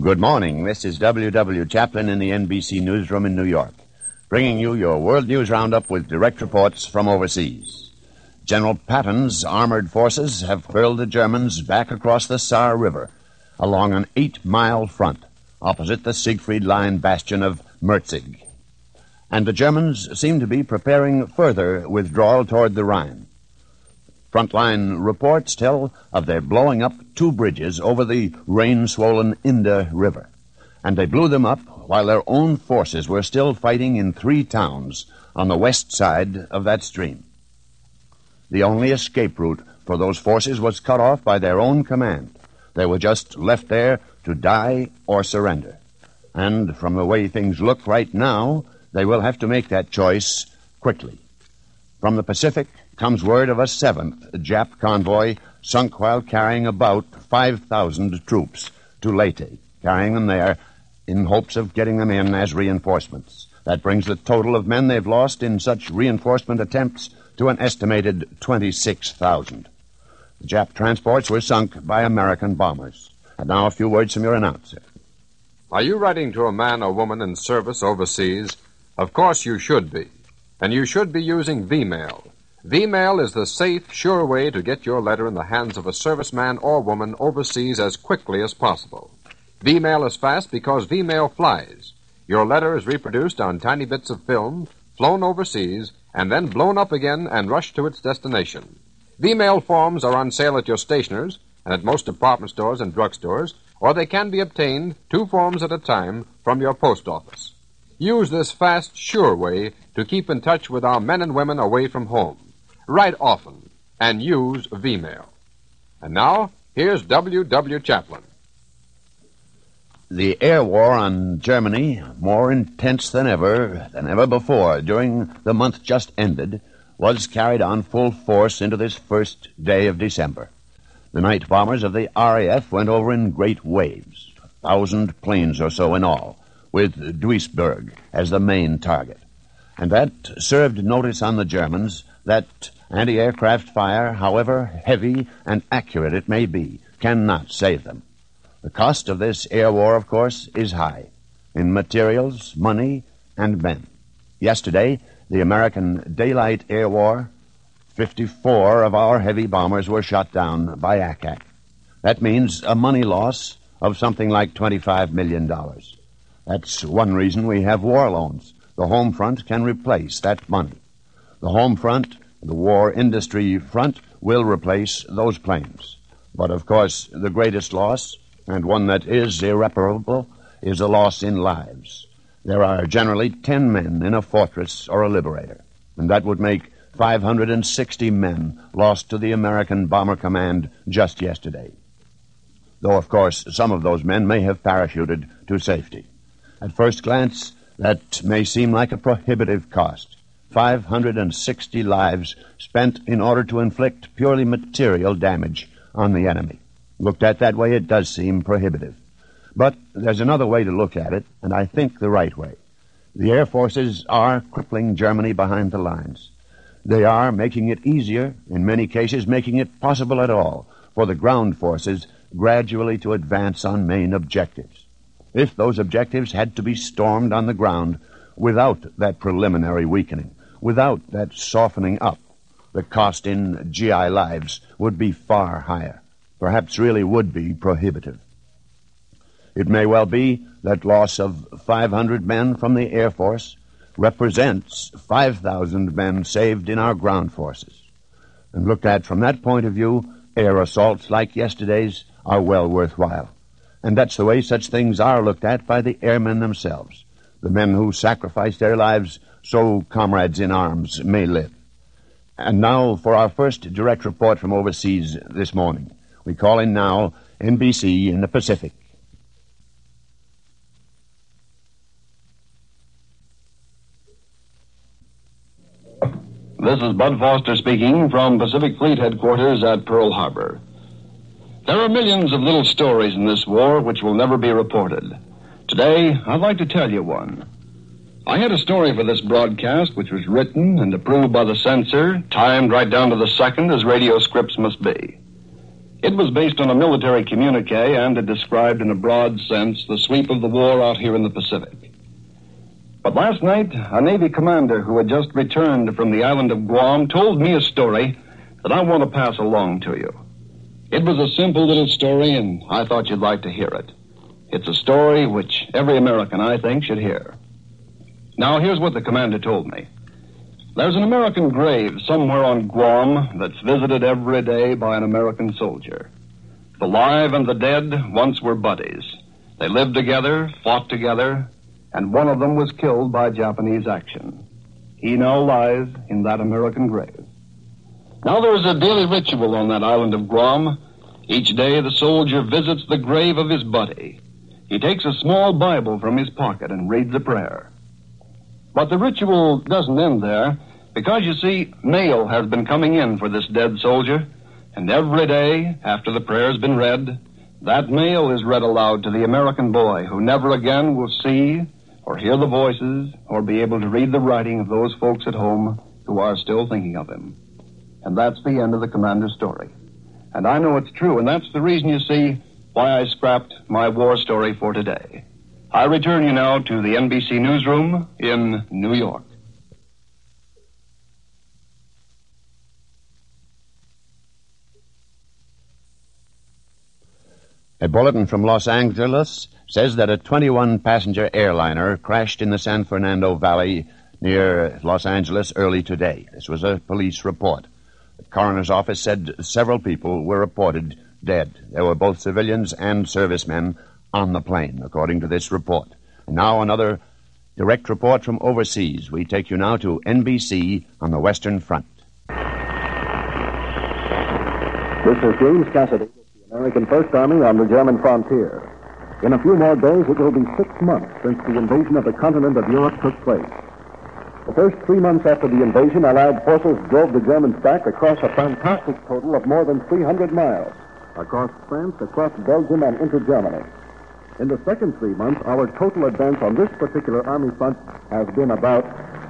Good morning. This is W.W. Chaplin in the NBC newsroom in New York, bringing you your World News Roundup with direct reports from overseas. General Patton's armored forces have hurled the Germans back across the Saar River along an 8-mile front opposite the Siegfried Line bastion of Merzig. And the Germans seem to be preparing further withdrawal toward the Rhine. Frontline reports tell of their blowing up 2 bridges over the rain-swollen Inde River, and they blew them up while their own forces were still fighting in 3 towns on the west side of that stream. The only escape route for those forces was cut off by their own command. They were just left there to die or surrender. And from the way things look right now, they will have to make that choice quickly. From the Pacific comes word of a 7th Jap convoy sunk while carrying about 5,000 troops to Leyte, carrying them there in hopes of getting them in as reinforcements. That brings the total of men they've lost in such reinforcement attempts to an estimated 26,000. The Jap transports were sunk by American bombers. And now a few words from your announcer. Are you writing to a man or woman in service overseas? Of course you should be. And you should be using V-Mail. V-Mail is the safe, sure way to get your letter in the hands of a serviceman or woman overseas as quickly as possible. V-Mail is fast because V-Mail flies. Your letter is reproduced on tiny bits of film, flown overseas, and then blown up again and rushed to its destination. V-Mail forms are on sale at your stationers and at most department stores and drugstores, or they can be obtained 2 forms at a time from your post office. Use this fast, sure way to keep in touch with our men and women away from home. Write often and use V-Mail. And now, here's W.W. Chaplin. The air war on Germany, more intense than ever before during the month just ended, was carried on full force into this first day of December. The night bombers of the RAF went over in great waves, 1,000 planes or so in all, with Duisburg as the main target. And that served notice on the Germans that anti-aircraft fire, however heavy and accurate it may be, cannot save them. The cost of this air war, of course, is high, in materials, money, and men. Yesterday, the American Daylight Air War, 54 of our heavy bombers were shot down by ACAC. That means a money loss of something like $25 million. That's one reason we have war loans. The home front can replace that money. The home front, the war industry front, will replace those planes. But, of course, the greatest loss, and one that is irreparable, is a loss in lives. There are generally 10 men in a fortress or a liberator, and that would make 560 men lost to the American Bomber Command just yesterday. Though, of course, some of those men may have parachuted to safety. At first glance, that may seem like a prohibitive cost. 560 lives spent in order to inflict purely material damage on the enemy. Looked at that way, it does seem prohibitive. But there's another way to look at it, and I think the right way. The air forces are crippling Germany behind the lines. They are making it easier, in many cases making it possible at all, for the ground forces gradually to advance on main objectives. If those objectives had to be stormed on the ground without that preliminary weakening, without that softening up, the cost in GI lives would be far higher, perhaps really would be prohibitive. It may well be that loss of 500 men from the Air Force represents 5,000 men saved in our ground forces. And looked at from that point of view, air assaults like yesterday's are well worthwhile. And that's the way such things are looked at by the airmen themselves, the men who sacrificed their lives so comrades in arms may live. And now for our first direct report from overseas this morning. We call in now NBC in the Pacific. This is Bud Foster speaking from Pacific Fleet Headquarters at Pearl Harbor. There are millions of little stories in this war which will never be reported. Today, I'd like to tell you one. I had a story for this broadcast which was written and approved by the censor, timed right down to the second as radio scripts must be. It was based on a military communique, and it described in a broad sense the sweep of the war out here in the Pacific. But last night, a Navy commander who had just returned from the island of Guam told me a story that I want to pass along to you. It was a simple little story, and I thought you'd like to hear it. It's a story which every American, I think, should hear. Now, here's what the commander told me. There's an American grave somewhere on Guam that's visited every day by an American soldier. The live and the dead once were buddies. They lived together, fought together, and one of them was killed by Japanese action. He now lies in that American grave. Now, there's a daily ritual on that island of Guam. Each day, the soldier visits the grave of his buddy. He takes a small Bible from his pocket and reads a prayer. But the ritual doesn't end there, because, you see, mail has been coming in for this dead soldier, and every day, after the prayer's been read, that mail is read aloud to the American boy who never again will see or hear the voices or be able to read the writing of those folks at home who are still thinking of him. And that's the end of the commander's story. And I know it's true, and that's the reason, you see, why I scrapped my war story for today. I return you now to the NBC newsroom in New York. A bulletin from Los Angeles says that a 21-passenger airliner crashed in the San Fernando Valley near Los Angeles early today. This was a police report. The coroner's office said several people were reported dead. There were both civilians and servicemen on the plane, according to this report. And now another direct report from overseas. We take you now to NBC on the Western Front. This is James Cassidy, the American First Army on the German frontier. In a few more days, it will be 6 months since the invasion of the continent of Europe took place. The first 3 months after the invasion, Allied forces drove the Germans back across a fantastic total of more than 300 miles, across France, across Belgium, and into Germany. In the second 3 months, our total advance on this particular army front has been about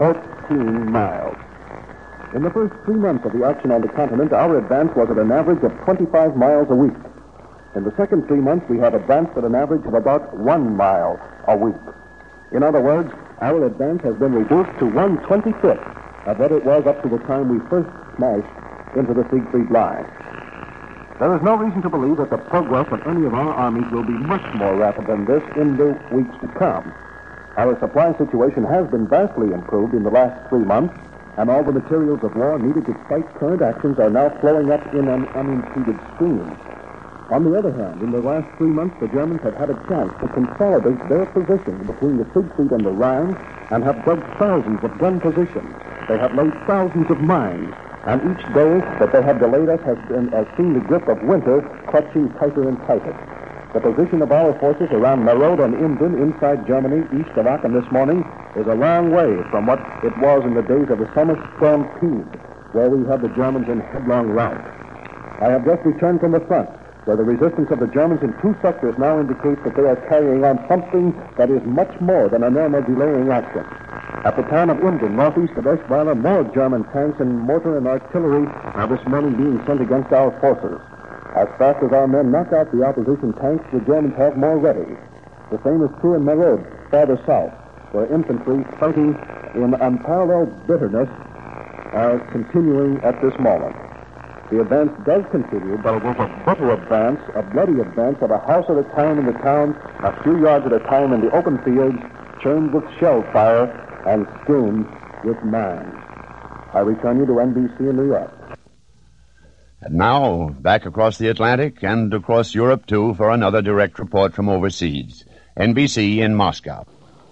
14 miles. In the first 3 months of the action on the continent, our advance was at an average of 25 miles a week. In the second 3 months, we have advanced at an average of about 1 mile a week. In other words, our advance has been reduced to 1/25 of what it was up to the time we first smashed into the Siegfried Line. There is no reason to believe that the progress of any of our armies will be much more rapid than this in the weeks to come. Our supply situation has been vastly improved in the last 3 months, and all the materials of war needed to fight current actions are now flowing up in an unimpeded stream. On the other hand, in the last 3 months, the Germans have had a chance to consolidate their positions between the Siegfried and the Rhine and have dug thousands of gun positions. They have laid thousands of mines, and each day that they have delayed us has seen the grip of winter clutching tighter and tighter. The position of our forces around Merode and Emden inside Germany, east of Aachen this morning, is a long way from what it was in the days of the summer stampede, where we had the Germans in headlong rout. I have just returned from the front, where the resistance of the Germans in 2 sectors now indicates that they are carrying on something that is much more than a normal delaying action. At the town of Emden, northeast of Eschweiler, more German tanks and mortar and artillery are this morning being sent against our forces. As fast as our men knock out the opposition tanks, the Germans have more ready. The same is true in Merode, farther south, where infantry fighting in unparalleled bitterness are continuing at this moment. The advance does continue, but it was a brutal advance, a bloody advance of a house at a time in the town, a few yards at a time in the open fields, churned with shell fire and strewn with mines. I return you to NBC in New York. And now, back across the Atlantic and across Europe, too, for another direct report from overseas. NBC in Moscow.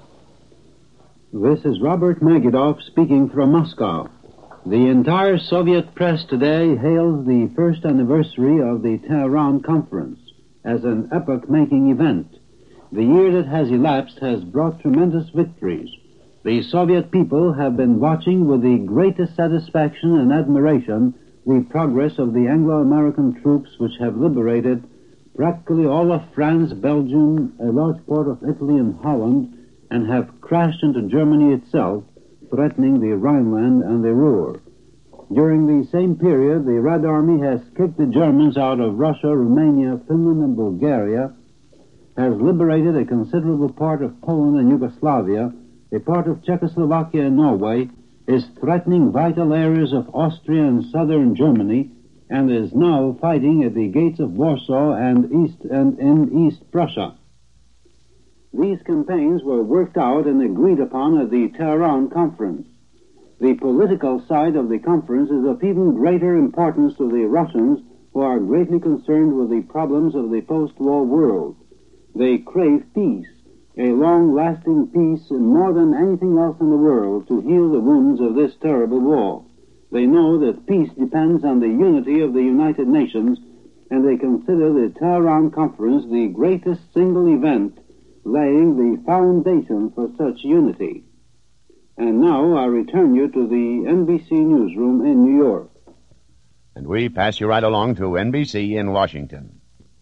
This is Robert Magidov speaking from Moscow. The entire Soviet press today hails the first anniversary of the Tehran Conference as an epoch-making event. The year that has elapsed has brought tremendous victories. The Soviet people have been watching with the greatest satisfaction and admiration the progress of the Anglo-American troops which have liberated practically all of France, Belgium, a large part of Italy and Holland, and have crashed into Germany itself, threatening the Rhineland and the Ruhr. During the same period, the Red Army has kicked the Germans out of Russia, Romania, Finland, and Bulgaria, has liberated a considerable part of Poland and Yugoslavia, a part of Czechoslovakia and Norway, is threatening vital areas of Austria and southern Germany, and is now fighting at the gates of Warsaw and in East Prussia. These campaigns were worked out and agreed upon at the Tehran Conference. The political side of the conference is of even greater importance to the Russians, who are greatly concerned with the problems of the post-war world. They crave peace, a long-lasting peace, more than anything else in the world, to heal the wounds of this terrible war. They know that peace depends on the unity of the United Nations, and they consider the Tehran Conference the greatest single event laying the foundation for such unity. And now I return you to the NBC newsroom in New York. And we pass you right along to NBC in Washington.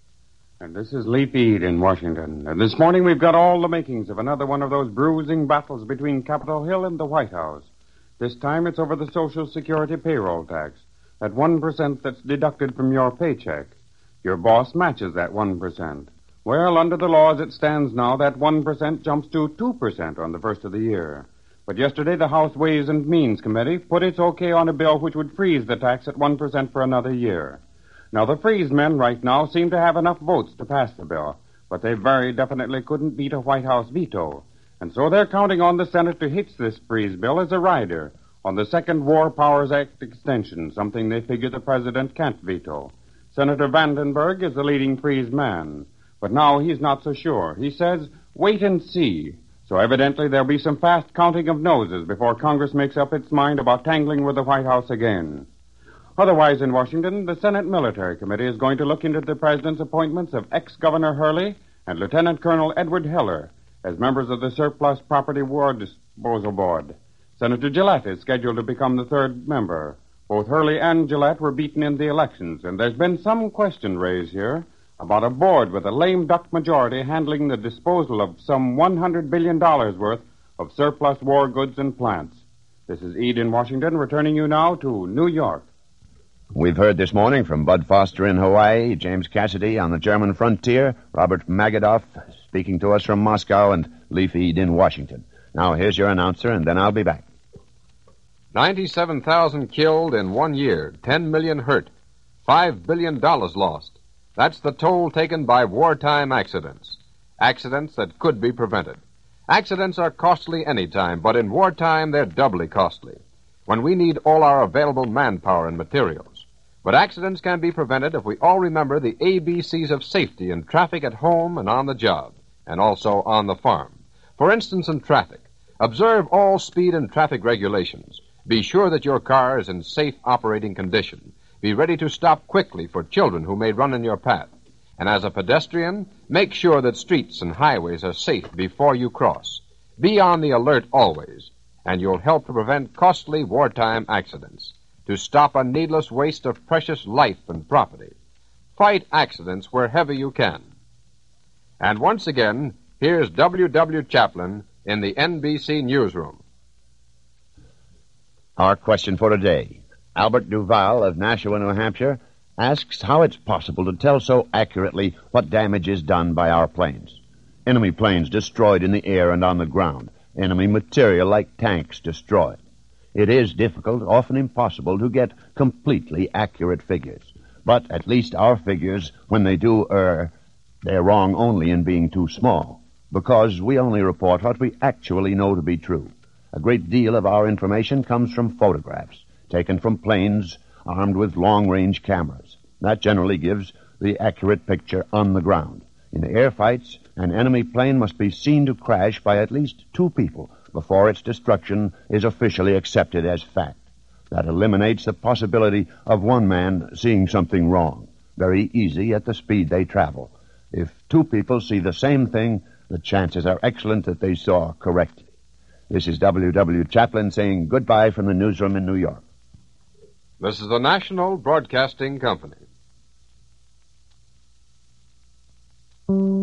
And this is Lee Feed in Washington. And this morning we've got all the makings of another one of those bruising battles between Capitol Hill and the White House. This time it's over the Social Security payroll tax, that 1% that's deducted from your paycheck. Your boss matches that 1%. Well, under the law as it stands now, that 1% jumps to 2% on the first of the year. But yesterday the House Ways and Means Committee put its okay on a bill which would freeze the tax at 1% for another year. Now, the freeze men right now seem to have enough votes to pass the bill, but they very definitely couldn't beat a White House veto. And so they're counting on the Senate to hitch this freeze bill as a rider on the Second War Powers Act extension, something they figure the president can't veto. Senator Vandenberg is the leading freeze man, but now he's not so sure. He says, wait and see. So evidently there'll be some fast counting of noses before Congress makes up its mind about tangling with the White House again. Otherwise, in Washington, the Senate Military Committee is going to look into the president's appointments of ex-Governor Hurley and Lieutenant Colonel Edward Heller as members of the Surplus Property War Disposal Board. Senator Gillette is scheduled to become the third member. Both Hurley and Gillette were beaten in the elections, and there's been some question raised here about a board with a lame duck majority handling the disposal of some $100 billion worth of surplus war goods and plants. This is Ede in Washington, returning you now to New York. We've heard this morning from Bud Foster in Hawaii, James Cassidy on the German frontier, Robert Magadoff speaking to us from Moscow, and Lee Feed in Washington. Now, here's your announcer, and then I'll be back. 97,000 killed in 1 year, 10 million hurt, $5 billion lost. That's the toll taken by wartime accidents. Accidents that could be prevented. Accidents are costly any time, but in wartime they're doubly costly, when we need all our available manpower and materials. But accidents can be prevented if we all remember the ABCs of safety in traffic at home and on the job, and also on the farm. For instance, in traffic, observe all speed and traffic regulations. Be sure that your car is in safe operating condition. Be ready to stop quickly for children who may run in your path. And as a pedestrian, make sure that streets and highways are safe before you cross. Be on the alert always, and you'll help to prevent costly wartime accidents, to stop a needless waste of precious life and property. Fight accidents wherever you can. And once again, here's W. Chaplin in the NBC newsroom. Our question for today. Albert Duval of Nashua, New Hampshire, asks how it's possible to tell so accurately what damage is done by our planes. Enemy planes destroyed in the air and on the ground. Enemy material like tanks destroyed. It is difficult, often impossible, to get completely accurate figures. But at least our figures, when they do err, they're wrong only in being too small, because we only report what we actually know to be true. A great deal of our information comes from photographs taken from planes armed with long-range cameras. That generally gives the accurate picture on the ground. In air fights, an enemy plane must be seen to crash by at least 2 people before its destruction is officially accepted as fact. That eliminates the possibility of one man seeing something wrong. Very easy at the speed they travel. If 2 people see the same thing, the chances are excellent that they saw correctly. This is W. Chaplin saying goodbye from the newsroom in New York. This is the National Broadcasting Company.